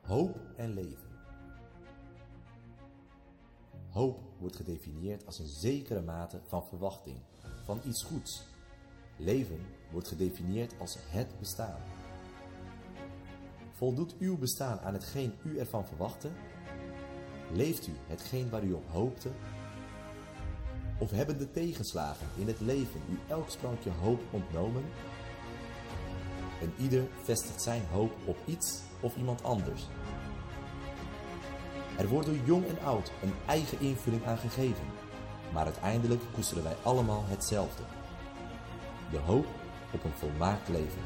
Hoop en leven. Hoop wordt gedefinieerd als een zekere mate van verwachting, van iets goeds. Leven wordt gedefinieerd als het bestaan. Voldoet uw bestaan aan hetgeen u ervan verwachtte? Leeft u hetgeen waar u op hoopte? Of hebben de tegenslagen in het leven u elk sprankje hoop ontnomen? En ieder vestigt zijn hoop op iets of iemand anders. Er wordt door jong en oud een eigen invulling aan gegeven, maar uiteindelijk koesteren wij allemaal hetzelfde: de hoop op een volmaakt leven.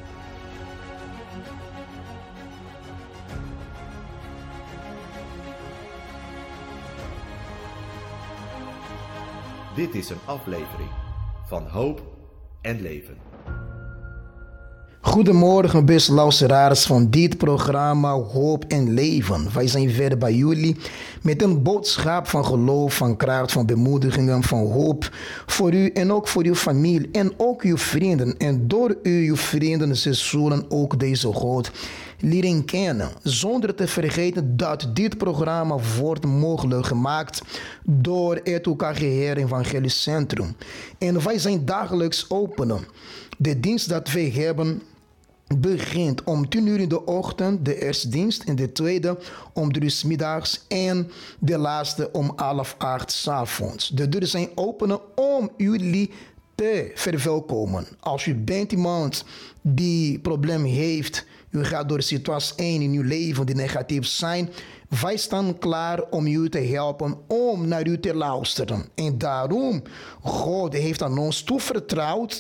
Dit is een aflevering van Hoop en Leven. Goedemorgen, beste luisteraars van dit programma Hoop en Leven. Wij zijn verder bij jullie met een boodschap van geloof, van kracht, van bemoedigingen, van hoop voor u en ook voor uw familie en ook uw vrienden. En door u, uw vrienden, ze zullen ook deze God leren kennen. Zonder te vergeten dat dit programma wordt mogelijk gemaakt door het UKGR Evangelisch Centrum. En wij zijn dagelijks open. De dienst dat wij hebben begint om 10 uur in de ochtend, de eerste dienst, en de tweede om 3 uur 's middags en de laatste om 7:30 's avonds. De deuren zijn open om jullie te verwelkomen. Als u bent iemand die probleem heeft, u gaat door situaties 1 in uw leven die negatief zijn, wij staan klaar om u te helpen, om naar u te luisteren. En daarom, God heeft aan ons toevertrouwd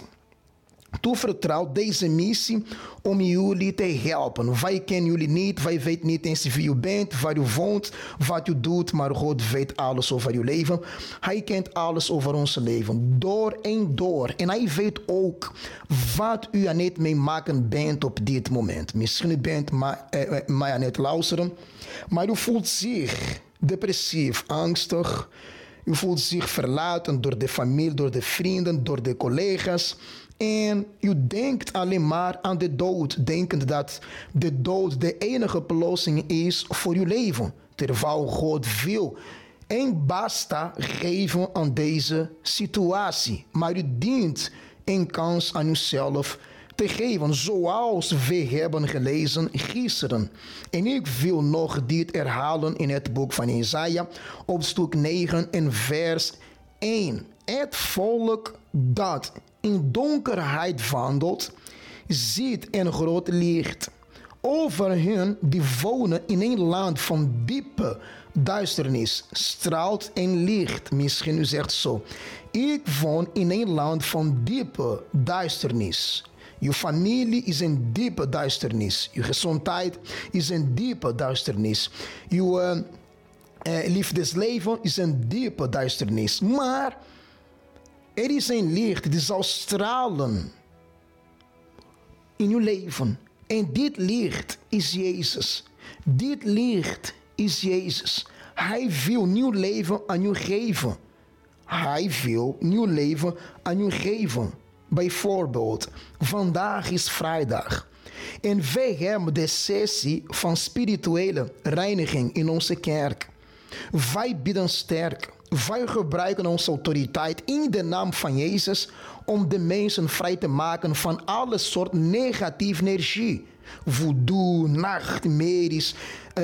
deze missie om jullie te helpen. Wij kennen jullie niet, wij weten niet eens wie u bent, waar u woont, wat u doet, maar God weet alles over uw leven. Hij kent alles over ons leven, door en door. En hij weet ook wat u aan het meemaken bent op dit moment. Misschien u bent mij aan het luisteren, maar u voelt zich depressief, angstig. U voelt zich verlaten door de familie, door de vrienden, door de collega's. En u denkt alleen maar aan de dood, denkend dat de dood de enige oplossing is voor uw leven. Terwijl God wil en basta geven aan deze situatie. Maar u dient een kans aan uzelf te geven, zoals we hebben gelezen gisteren. En ik wil nog dit herhalen in het boek van Jesaja, op stuk 9 en vers 1. Het volk dat in donkerheid wandelt, ziet een groot licht. Over hen die wonen in een land van diepe duisternis straalt een licht. Misschien u zegt zo: ik woon in een land van diepe duisternis. Uw familie is een diepe duisternis. Uw gezondheid is een diepe duisternis. Uw liefdesleven is een diepe duisternis. Maar er is een licht die zal stralen in uw leven. En dit licht is Jezus. Dit licht is Jezus. Hij wil nieuw leven aan u geven. Hij wil nieuw leven aan u geven. Bijvoorbeeld, vandaag is vrijdag. En wij hebben de sessie van spirituele reiniging in onze kerk. Wij bidden sterk. Wij gebruiken onze autoriteit in de naam van Jezus om de mensen vrij te maken van alle soorten negatieve energie. Voodoo, nachtmerries,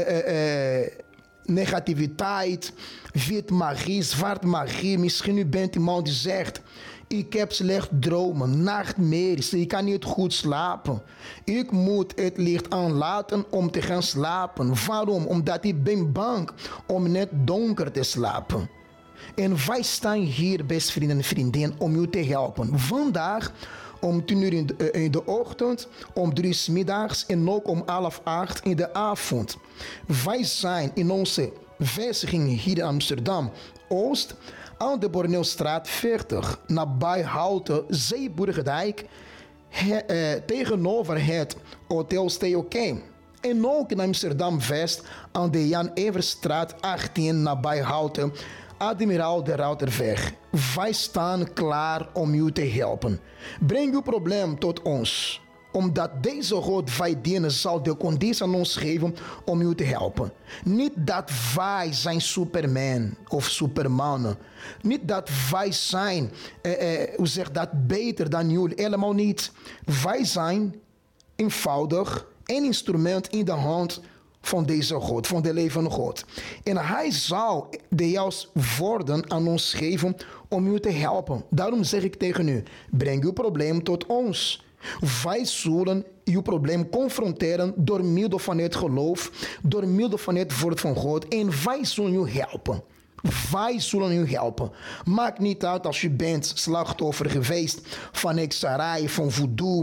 negativiteit, wit magie, zwart magie. Misschien u bent iemand die zegt: ik heb slecht dromen, nachtmerries, ik kan niet goed slapen. Ik moet het licht aanlaten om te gaan slapen. Waarom? Omdat ik ben bang om net donker te slapen. En wij staan hier, beste vrienden en vriendinnen, om u te helpen. Vandaag om 10 uur in de ochtend, om 3 uur 's middags en ook om 7:30 in de avond. Wij zijn in onze vestiging hier in Amsterdam Oost aan de Borneelstraat 40, nabij Houten, Zeeburgerdijk, tegenover het Hotel Stay OK. En ook in Amsterdam West aan de Jan Everstraat 18, nabij Houten, Admiraal de Routerweg. Wij staan klaar om u te helpen. Breng uw probleem tot ons. Omdat deze God wij dienen zal de conditie aan ons geven om u te helpen. Niet dat wij zijn Superman of Supermannen. Niet dat wij zijn, hoe zeg dat, beter dan jullie. Helemaal niet. Wij zijn eenvoudig een instrument in de hand van deze God, van de levende God. En hij zal de juiste woorden aan ons geven om u te helpen. Daarom zeg ik tegen u, breng uw probleem tot ons. Wij zullen uw probleem confronteren door middel van het geloof, door middel van het woord van God. En wij zullen u helpen. Wij zullen u helpen. Maakt niet uit als u bent slachtoffer geweest van hekserij, van voodoo,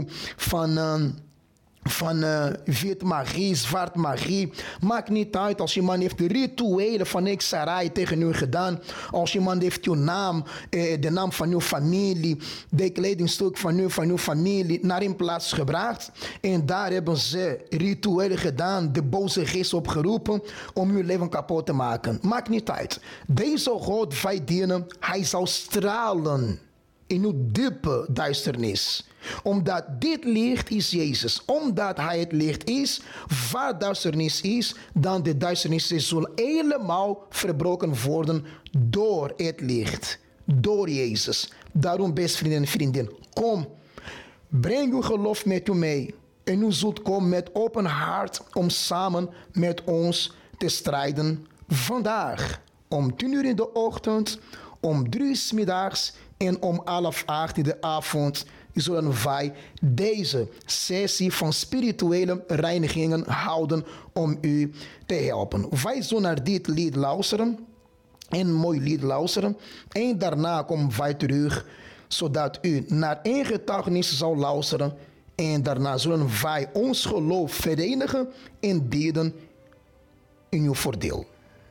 van wit magie, zwart magie. Maakt niet uit als iemand heeft de rituelen van hekserij tegen u gedaan. Als iemand heeft uw naam, de naam van uw familie, de kledingstuk van uw familie naar een plaats gebracht. En daar hebben ze rituelen gedaan, de boze geest opgeroepen om uw leven kapot te maken. Maakt niet uit. Deze God wij dienen, hij zal stralen in uw diepe duisternis. Omdat dit licht is Jezus. Omdat hij het licht is, waar duisternis is, dan de duisternis zal helemaal verbroken worden door het licht. Door Jezus. Daarom, beste vrienden en vriendinnen, kom. Breng uw geloof met u mee. En u zult komen met open hart om samen met ons te strijden. Vandaag om 10 uur in de ochtend, om 3 uur 's middags en om 7:30 in de avond zullen wij deze sessie van spirituele reinigingen houden om u te helpen. Wij zullen naar dit lied luisteren, een mooi lied luisteren, en daarna komen wij terug, zodat u naar een getuigenis zal luisteren, en daarna zullen wij ons geloof verenigen en bidden in uw voordeel.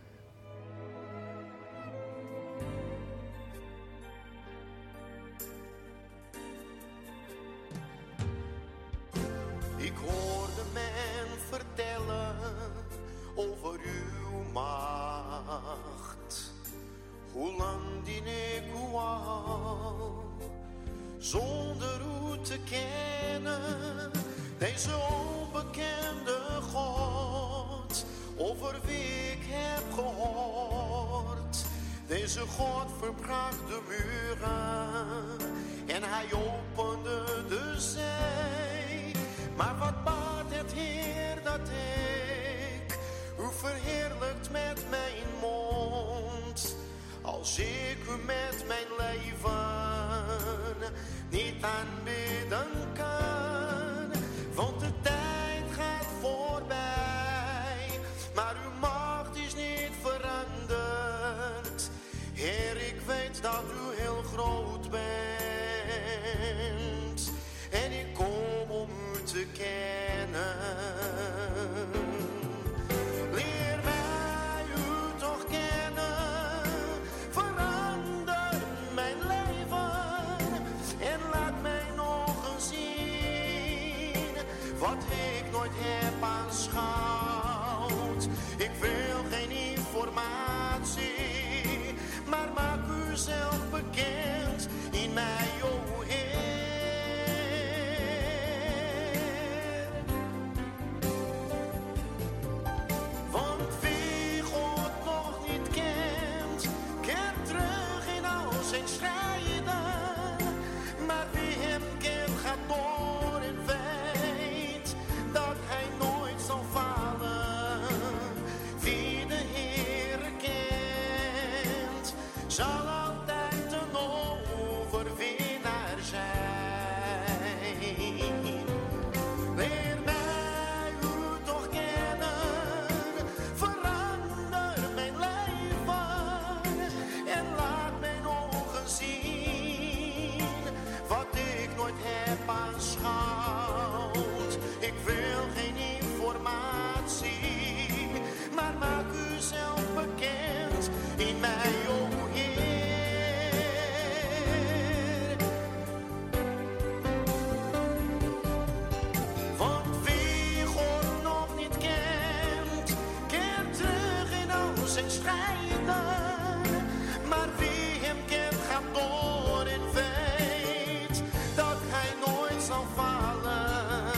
Ik hoorde men vertellen over uw macht. Hoe lang dien ik u al, zonder u te kennen. Deze onbekende God, over wie ik heb gehoord. Deze God verbrak de muren en hij opende de zee. Maar wat baat het, Heer, dat ik u verheerlijkt met mijn mond, als ik u met mijn leven niet aanbidden kan. Want de tijd gaat voorbij, maar uw macht is niet veranderd. Heer, ik weet dat u heel groot bent en ik kom om u te kennen. Leer mij u toch kennen, verander mijn leven en laat mij nog eens zien wat ik nooit heb aanschouwd. Ik wil geen informatie, maar maak u zelf bekend in mij, o Heer. Want wie God nog niet kent, keert terug in al zijn strijden. Maar wie hem kent, gaat door en weet dat hij nooit zal falen. Wie de Heere kent, zal altijd een overwinnaar zijn. Leer mij u toch kennen, verander mijn leven en laat mij nog eens zien wat ik nooit heb aanschouwd. Ik wil geen informatie, maar maak u zelf bekend in mij, o Heer. Want wie God nog niet kent, keert terug in al zijn strijden. Maar wie hem kent, gaat door en weet dat hij nooit zal falen.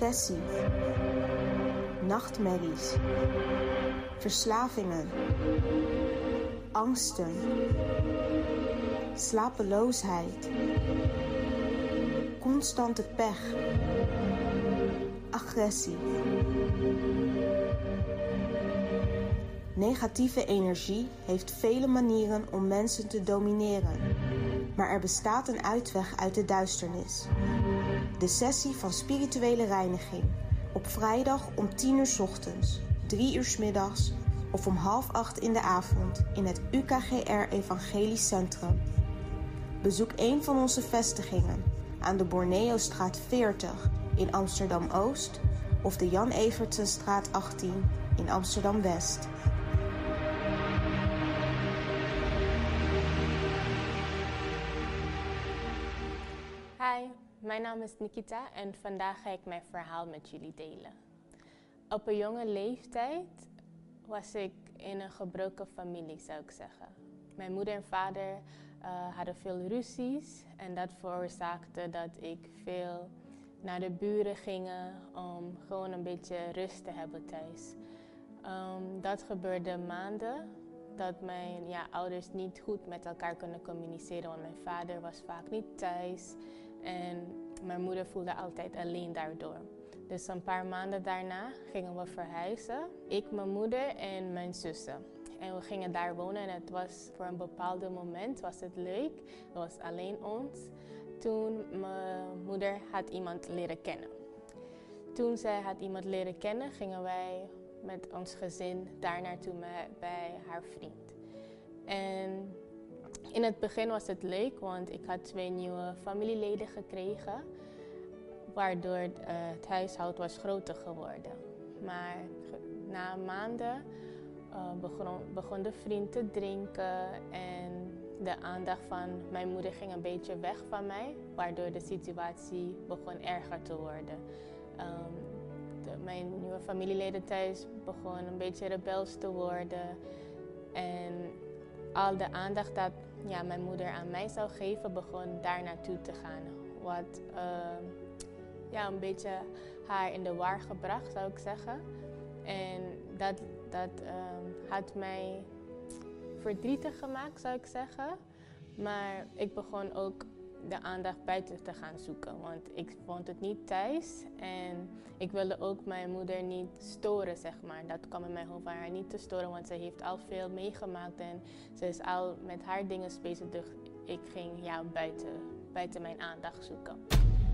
depressie, nachtmerries, verslavingen, angsten, slapeloosheid, constante pech, agressie. Negatieve energie heeft vele manieren om mensen te domineren. Maar er bestaat een uitweg uit de duisternis. De sessie van spirituele reiniging. Op vrijdag om 10 uur 's ochtends, 3 uur 's middags of om 7:30 in de avond in het UKGR Evangelisch Centrum. Bezoek een van onze vestigingen aan de Borneostraat 40 in Amsterdam-Oost of de Jan Evertsenstraat 18 in Amsterdam-West. Hi, mijn naam is Nikita en vandaag ga ik mijn verhaal met jullie delen. Op een jonge leeftijd was ik in een gebroken familie, zou ik zeggen. Mijn moeder en vader hadden veel ruzies en dat veroorzaakte dat ik veel naar de buren ging om gewoon een beetje rust te hebben thuis. Dat gebeurde maanden dat mijn ouders niet goed met elkaar konden communiceren, want mijn vader was vaak niet thuis en mijn moeder voelde altijd alleen daardoor. Dus een paar maanden daarna gingen we verhuizen, ik, mijn moeder en mijn zussen. En we gingen daar wonen en het was voor een bepaald moment was het leuk. Het was alleen ons. Toen mijn moeder had iemand leren kennen. Toen zij had iemand leren kennen, gingen wij met ons gezin daar naartoe bij haar vriend. En in het begin was het leuk, want ik had 2 nieuwe familieleden gekregen, waardoor het huishouden was groter geworden. Maar na maanden begon de vriend te drinken en de aandacht van mijn moeder ging een beetje weg van mij, waardoor de situatie begon erger te worden. Mijn nieuwe familieleden thuis begonnen een beetje rebels te worden en al de aandacht dat mijn moeder aan mij zou geven begon daar naartoe te gaan. Wat een beetje haar in de war gebracht, zou ik zeggen. En dat had mij verdrietig gemaakt, zou ik zeggen. Maar ik begon ook de aandacht buiten te gaan zoeken, want ik vond het niet thuis. En ik wilde ook mijn moeder niet storen, zeg maar. Dat kwam in mijn hoofd van haar niet te storen, want ze heeft al veel meegemaakt en ze is al met haar dingen bezig. Dus ik ging buiten mijn aandacht zoeken.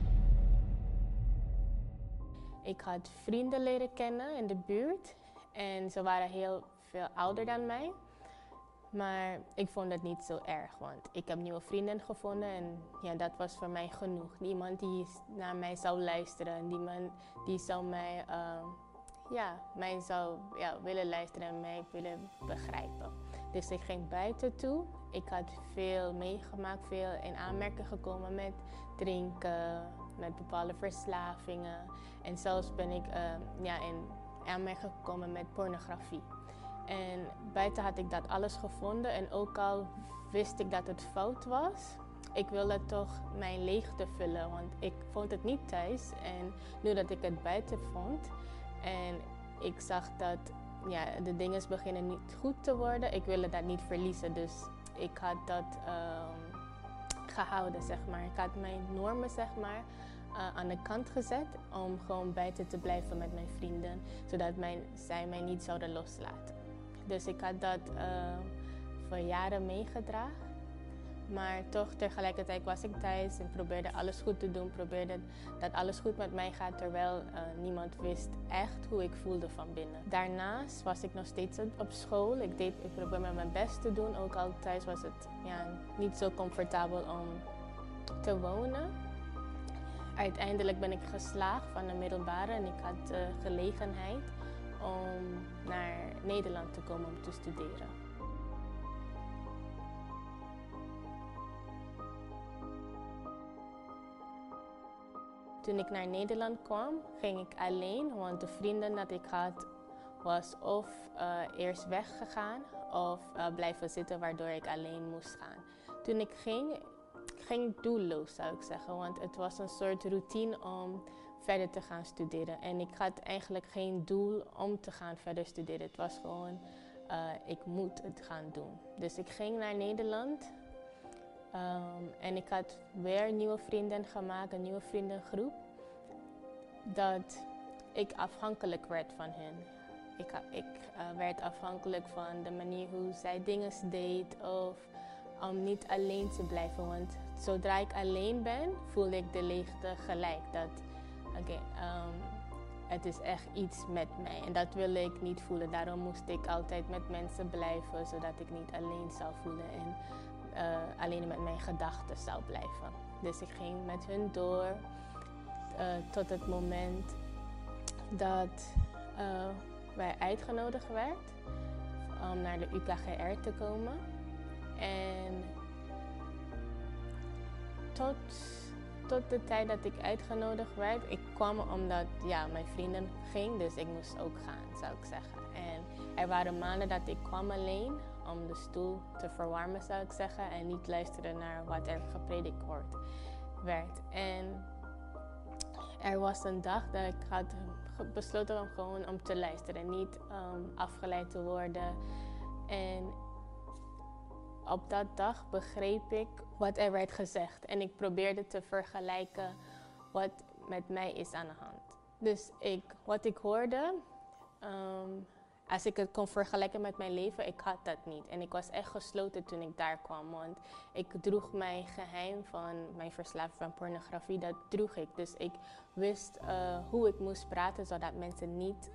Ik had vrienden leren kennen in de buurt en ze waren heel veel ouder dan mij. Maar ik vond het niet zo erg, want ik heb nieuwe vrienden gevonden en dat was voor mij genoeg. Niemand die naar mij zou luisteren, niemand die zou mij zou willen luisteren en mij willen begrijpen. Dus ik ging buiten toe. Ik had veel meegemaakt, veel in aanmerking gekomen met drinken, met bepaalde verslavingen. En zelfs ben ik in aanmerking gekomen met pornografie. En buiten had ik dat alles gevonden en ook al wist ik dat het fout was, ik wilde toch mijn leegte vullen, want ik vond het niet thuis. En nu dat ik het buiten vond en ik zag dat de dingen beginnen niet goed te worden, ik wilde dat niet verliezen. Dus ik had dat gehouden, zeg maar. Ik had mijn normen, zeg maar, aan de kant gezet om gewoon buiten te blijven met mijn vrienden, zodat zij mij niet zouden loslaten. Dus ik had dat voor jaren meegedragen. Maar toch tegelijkertijd was ik thuis en probeerde alles goed te doen. Probeerde dat alles goed met mij gaat, terwijl niemand wist echt hoe ik voelde van binnen. Daarnaast was ik nog steeds op school. Ik probeerde mijn best te doen. Ook al thuis was het niet zo comfortabel om te wonen. Uiteindelijk ben ik geslaagd van de middelbare en ik had de gelegenheid om naar Nederland te komen om te studeren. Toen ik naar Nederland kwam, ging ik alleen, want de vrienden dat ik had was of eerst weggegaan of blijven zitten, waardoor ik alleen moest gaan. Toen ik ging doelloos, zou ik zeggen, want het was een soort routine om verder te gaan studeren. En ik had eigenlijk geen doel om te gaan verder studeren. Het was gewoon, ik moet het gaan doen. Dus ik ging naar Nederland. En ik had weer nieuwe vrienden gemaakt, een nieuwe vriendengroep. Dat ik afhankelijk werd van hen. Ik werd afhankelijk van de manier hoe zij dingen deed of om niet alleen te blijven. Want zodra ik alleen ben, voel ik de leegte gelijk. Dat, het is echt iets met mij en dat wil ik niet voelen. Daarom moest ik altijd met mensen blijven, zodat ik niet alleen zou voelen en alleen met mijn gedachten zou blijven. Dus ik ging met hun door tot het moment dat wij uitgenodigd werd om naar de UKGR te komen. En tot de tijd dat ik uitgenodigd werd, ik kwam omdat mijn vrienden ging, dus ik moest ook gaan, zou ik zeggen. En er waren maanden dat ik kwam alleen om de stoel te verwarmen, zou ik zeggen, en niet luisteren naar wat er gepredikt werd. En er was een dag dat ik had besloten om gewoon te luisteren, niet afgeleid te worden. En op dat dag begreep ik wat er werd gezegd. En ik probeerde te vergelijken wat met mij is aan de hand. Dus wat ik hoorde, als ik het kon vergelijken met mijn leven, ik had dat niet. En ik was echt gesloten toen ik daar kwam. Want ik droeg mijn geheim van mijn verslaving van pornografie, dat droeg ik. Dus ik wist hoe ik moest praten, zodat mensen niet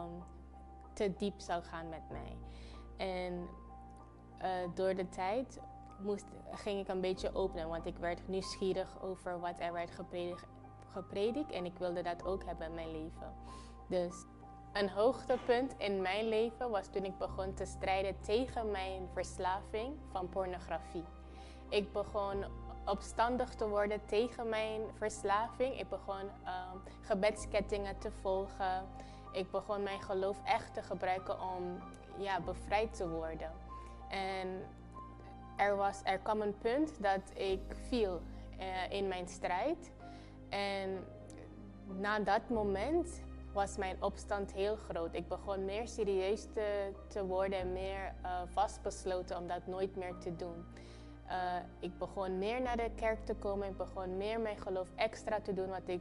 te diep zouden gaan met mij. En door de tijd ging ik een beetje openen, want ik werd nieuwsgierig over wat er werd gepredikt en ik wilde dat ook hebben in mijn leven. Dus een hoogtepunt in mijn leven was toen ik begon te strijden tegen mijn verslaving van pornografie. Ik begon opstandig te worden tegen mijn verslaving. Ik begon gebedskettingen te volgen. Ik begon mijn geloof echt te gebruiken om bevrijd te worden. En er kwam een punt dat ik viel in mijn strijd. En na dat moment was mijn opstand heel groot. Ik begon meer serieus te worden en meer vastbesloten om dat nooit meer te doen. Ik begon meer naar de kerk te komen. Ik begon meer mijn geloof extra te doen wat ik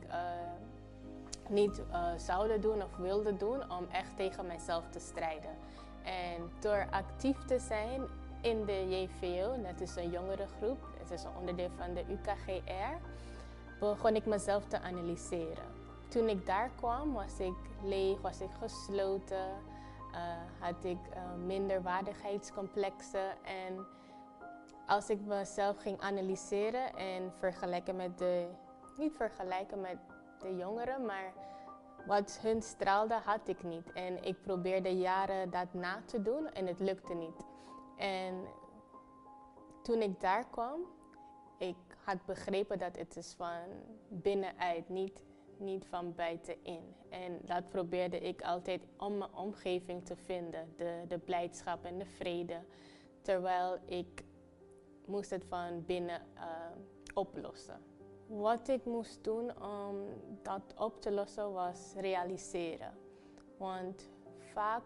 niet zouden doen of wilde doen om echt tegen mezelf te strijden. En door actief te zijn in de JVO, dat is een jongerengroep, het is een onderdeel van de UKGR, begon ik mezelf te analyseren. Toen ik daar kwam, was ik leeg, was ik gesloten, had ik minderwaardigheidscomplexen. En als ik mezelf ging analyseren en niet vergelijken met de jongeren, maar wat hun straalde, had ik niet. En ik probeerde jaren dat na te doen en het lukte niet. En toen ik daar kwam, ik had begrepen dat het is van binnenuit, niet van buitenin. En dat probeerde ik altijd om mijn omgeving te vinden, de blijdschap en de vrede. Terwijl ik moest het van binnen oplossen. Wat ik moest doen om dat op te lossen was realiseren. Want vaak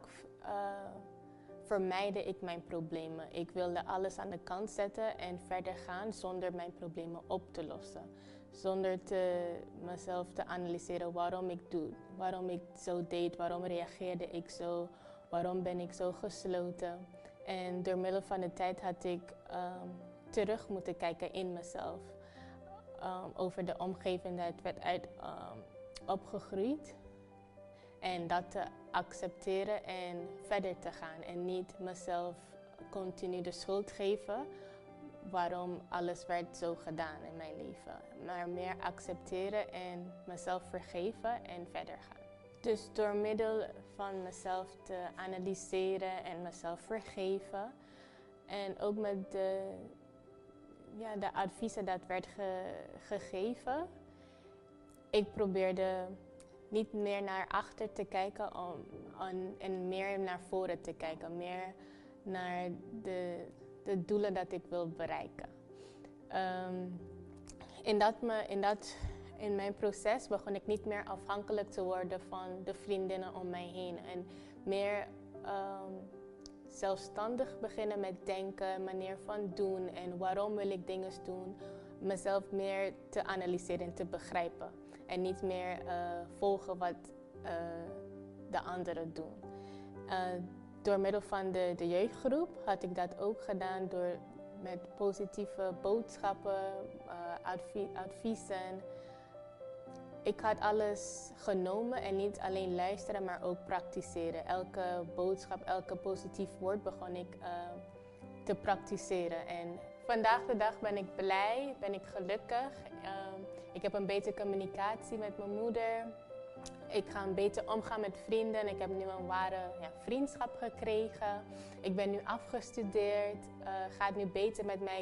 vermijdde ik mijn problemen. Ik wilde alles aan de kant zetten en verder gaan zonder mijn problemen op te lossen. Zonder mezelf te analyseren waarom ik doe, waarom ik zo deed, waarom reageerde ik zo, waarom ben ik zo gesloten. En door middel van de tijd had ik terug moeten kijken in mezelf. Over de omgeving dat werd opgegroeid. En dat te accepteren en verder te gaan. En niet mezelf continu de schuld geven waarom alles werd zo gedaan in mijn leven. Maar meer accepteren en mezelf vergeven en verder gaan. Dus door middel van mezelf te analyseren en mezelf vergeven. En ook met de adviezen dat werd gegeven. Ik probeerde niet meer naar achter te kijken en meer naar voren te kijken. Meer naar de doelen dat ik wil bereiken. In dat In mijn proces begon ik niet meer afhankelijk te worden van de vriendinnen om mij heen. En meer zelfstandig beginnen met denken, manier van doen en waarom wil ik dingen doen. Mezelf meer te analyseren en te begrijpen. En niet meer volgen wat de anderen doen. Door middel van de jeugdgroep had ik dat ook gedaan door met positieve boodschappen, adviezen. Ik had alles genomen en niet alleen luisteren, maar ook praktiseren. Elke boodschap, elke positief woord begon ik te praktiseren. En vandaag de dag ben ik blij, ben ik gelukkig. Ik heb een betere communicatie met mijn moeder. Ik ga een beter omgaan met vrienden. Ik heb nu een ware vriendschap gekregen. Ik ben nu afgestudeerd. Gaat nu beter met mij.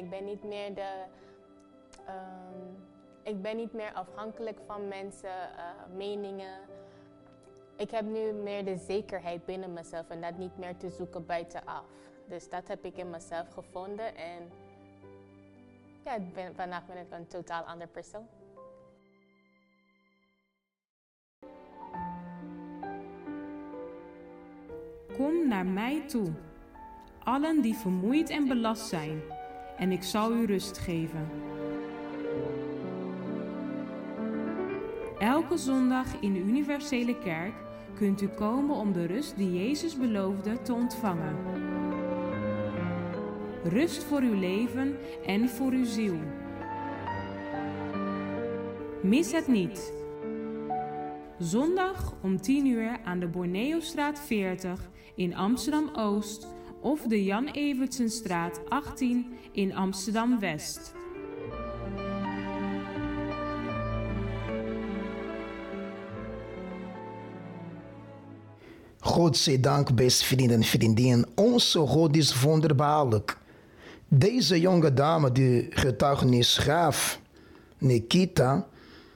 Ik ben niet meer afhankelijk van mensen, meningen. Ik heb nu meer de zekerheid binnen mezelf en dat niet meer te zoeken buitenaf. Dus dat heb ik in mezelf gevonden en ja, vandaag ben ik een totaal ander persoon. Kom naar mij toe, allen die vermoeid en belast zijn, en ik zal u rust geven. Elke zondag in de Universele Kerk kunt u komen om de rust die Jezus beloofde te ontvangen. Rust voor uw leven en voor uw ziel. Mis het niet. Zondag om 10 uur aan de Borneostraat 40 in Amsterdam-Oost of de Jan Evertsenstraat 18 in Amsterdam-West. God zij dank, beste vrienden en vriendinnen. Onze God is wonderbaarlijk. Deze jonge dame die getuigenis gaf, Nikita,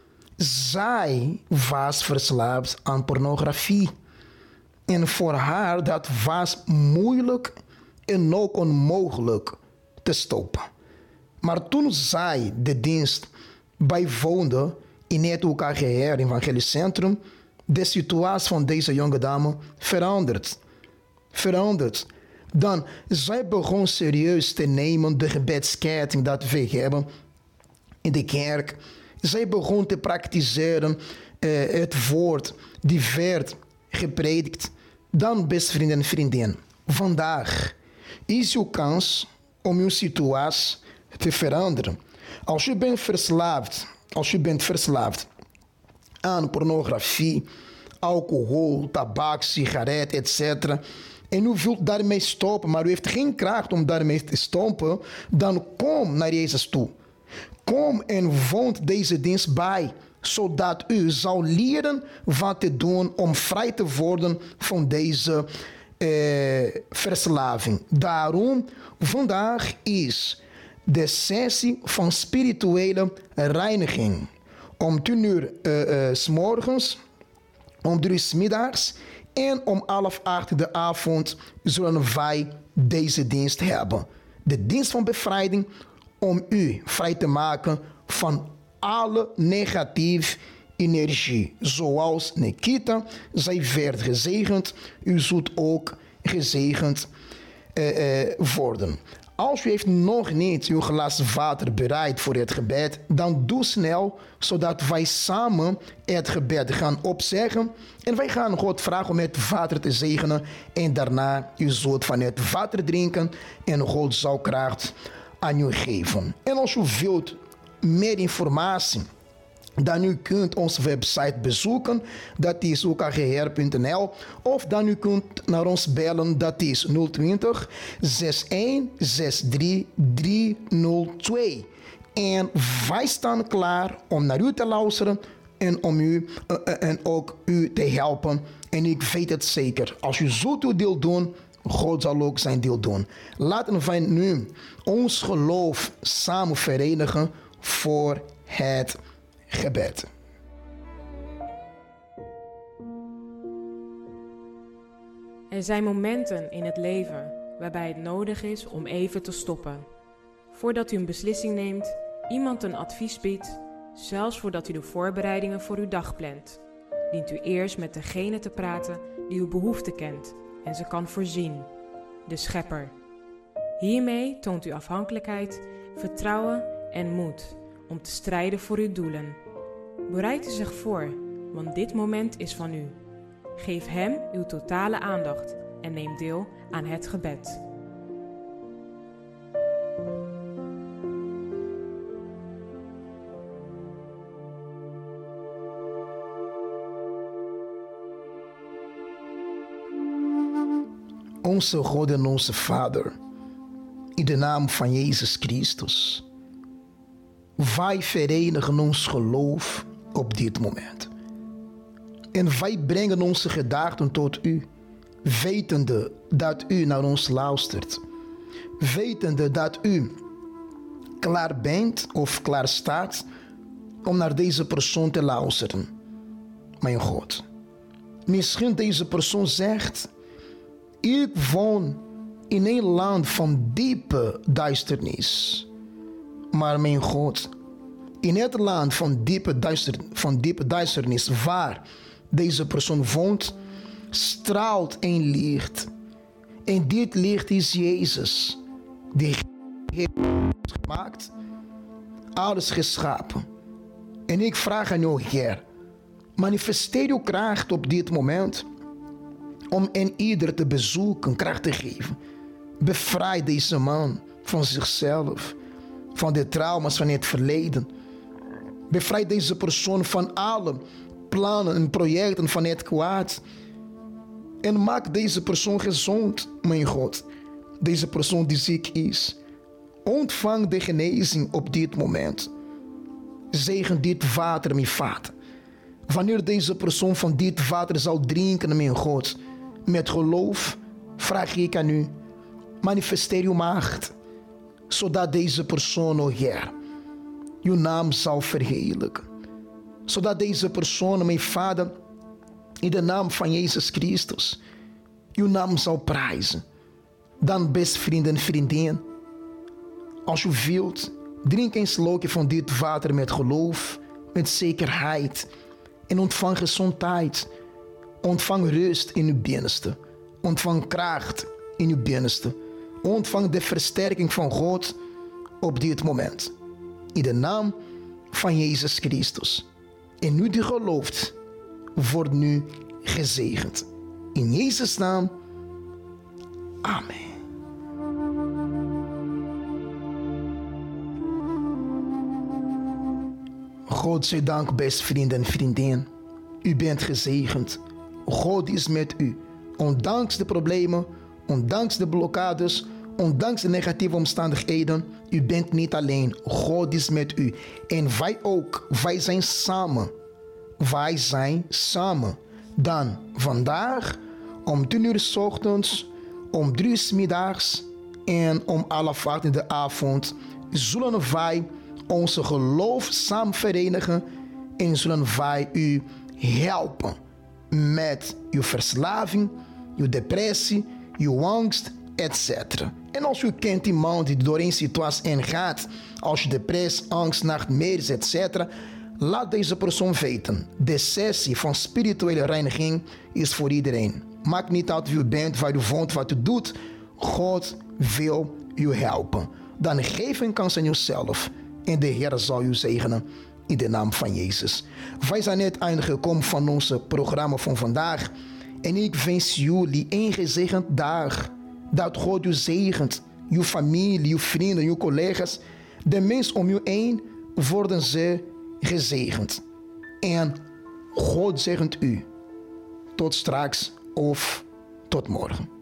zij was verslaafd aan pornografie. En voor haar dat was moeilijk en ook onmogelijk te stoppen. Maar toen zij de dienst bijwoonde in het UKGR Evangelisch Centrum, de situatie van deze jonge dame verandert. Dan zij begon serieus te nemen de gebedsketting dat we hebben in de kerk. Zij begon te praktiseren het woord die werd gepredikt. Dan, beste vrienden en vriendinnen, vandaag is uw kans om uw situatie te veranderen. Als u bent verslaafd aan pornografie, alcohol, tabak, sigaret, etc. En u wilt daarmee stoppen, maar u heeft geen kracht om daarmee te stoppen, dan kom naar Jezus toe. Kom en woont deze dienst bij, zodat u zal leren wat te doen om vrij te worden van deze verslaving. Daarom, vandaag is de sessie van spirituele reiniging. Om 10 uur 's morgens, om 3 uur 's middags en om 7:30 de avond zullen wij deze dienst hebben. De dienst van bevrijding om u vrij te maken van alle negatieve energie. Zoals Nikita, zij werd gezegend, u zult ook gezegend worden. Als u heeft nog niet uw glas water bereid voor het gebed, dan doe snel, zodat wij samen het gebed gaan opzeggen. En wij gaan God vragen om het water te zegenen. En daarna u zult van het water drinken en God zal kracht aan u geven. En als u wilt meer informatie, dan u kunt onze website bezoeken, dat is ukgr.nl, of dan u kunt naar ons bellen, dat is 020 6163 302. En wij staan klaar om naar u te luisteren en om u en ook u te helpen. En ik weet het zeker, als u zo uw deel doen, God zal ook zijn deel doen. Laten wij nu ons geloof samen verenigen voor het gebed. Er zijn momenten in het leven waarbij het nodig is om even te stoppen. Voordat u een beslissing neemt, iemand een advies biedt, Zelfs voordat u de voorbereidingen voor uw dag plant, dient u eerst met degene te praten die uw behoefte kent en ze kan voorzien, de Schepper. Hiermee toont u afhankelijkheid, vertrouwen en moed om te strijden voor uw doelen. Bereid u zich voor, want dit moment is van u. Geef Hem uw totale aandacht en neem deel aan het gebed. Onze God en onze Vader, in de naam van Jezus Christus, wij verenigen ons geloof op dit moment. En wij brengen onze gedachten tot u, wetende dat u naar ons luistert. Wetende dat u klaar bent of klaar staat om naar deze persoon te luisteren. Mijn God, misschien deze persoon zegt: ik woon in een land van diepe duisternis. Maar mijn God, in het land van diepe duisternis waar deze persoon woont, straalt een licht. En dit licht is Jezus, die heeft gemaakt, alles geschapen. En ik vraag aan u, Heer, manifesteer uw kracht op dit moment om en ieder te bezoeken, kracht te geven. Bevrijd deze man van zichzelf, van de trauma's van het verleden. Bevrijd deze persoon van alle plannen en projecten van het kwaad. En maak deze persoon gezond, mijn God. Deze persoon die ziek is. Ontvang de genezing op dit moment. Zegen dit water, mijn Vader. Wanneer deze persoon van dit water zal drinken, mijn God, met geloof, vraag ik aan u, manifesteer uw macht, zodat deze persoon, o Heer, uw naam zal verheerlijken. Zodat deze persoon, mijn Vader, in de naam van Jezus Christus, uw naam zal prijzen. Dan, best vrienden en vriendinnen, als u wilt, drink een slokje van dit water met geloof, met zekerheid, en ontvang gezondheid. Ontvang rust in uw binnenste. Ontvang kracht in uw binnenste. Ontvang de versterking van God op dit moment. In de naam van Jezus Christus. En u die gelooft, wordt nu gezegend. In Jezus' naam. Amen. God zij dank, best vrienden en vriendinnen. U bent gezegend. God is met u. Ondanks de problemen, ondanks de blokkades, ondanks de negatieve omstandigheden. U bent niet alleen. God is met u. En wij ook. Wij zijn samen. Wij zijn samen. Dan vandaag om 10 uur 's ochtends, om 3 uur 's middags en om 11:30 in de avond zullen wij onze geloof samen verenigen en zullen wij u helpen met uw verslaving, uw depressie, uw angst, etc. En als u kent iemand die door een situatie ingaat, als je depressie, angst, nachtmerries, etc., laat deze persoon weten. De sessie van spirituele reiniging is voor iedereen. Maakt niet uit wie u bent, waar u woont, wat u doet. God wil u helpen. Dan geef een kans aan uzelf en de Heer zal u zegenen in de naam van Jezus. Wij zijn net aangekomen van ons programma van vandaag en ik wens jullie een gezegend dag. Dat God u zegent, uw familie, uw vrienden, uw collega's, de mensen om u heen worden ze gezegend. En God zegent u. Tot straks of tot morgen.